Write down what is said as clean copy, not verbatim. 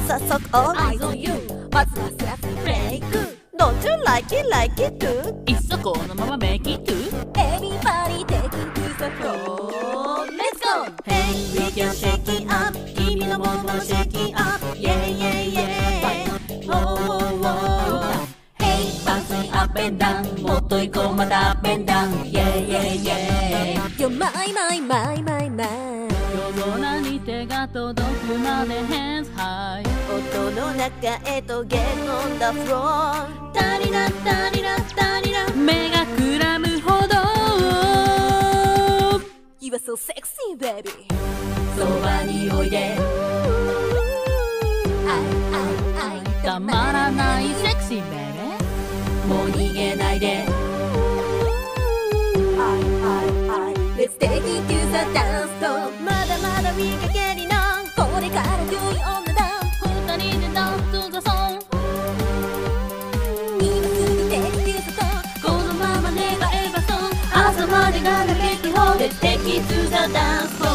早速 All Eyes on you まずはセルフブレイク Don't you like it like it too? いっそこのまま make it to Everybody taking to the floor Let's go Hey, we can shake it up 君のもの shake it up Yeah, yeah, yeah Oh, oh, oh Hey, bouncing up and down もっと行こうまた up and down Yeah, yeah, yeah You're my, my, my, my, my 夜空に手が届くまで hands high 音の中へと Get on the floor タリラタリラタリラ目がくらむほど You are so sexy, baby そばにおいでたまらないセクシーベイベーもう逃げないで Let's take it to the dance floor まだまだ見かけりなこれから良い女だ二人でダンス to the song 今すぐ take it to the floor このままネバエバソン朝までが嘆き放 Let's take it to the dance floor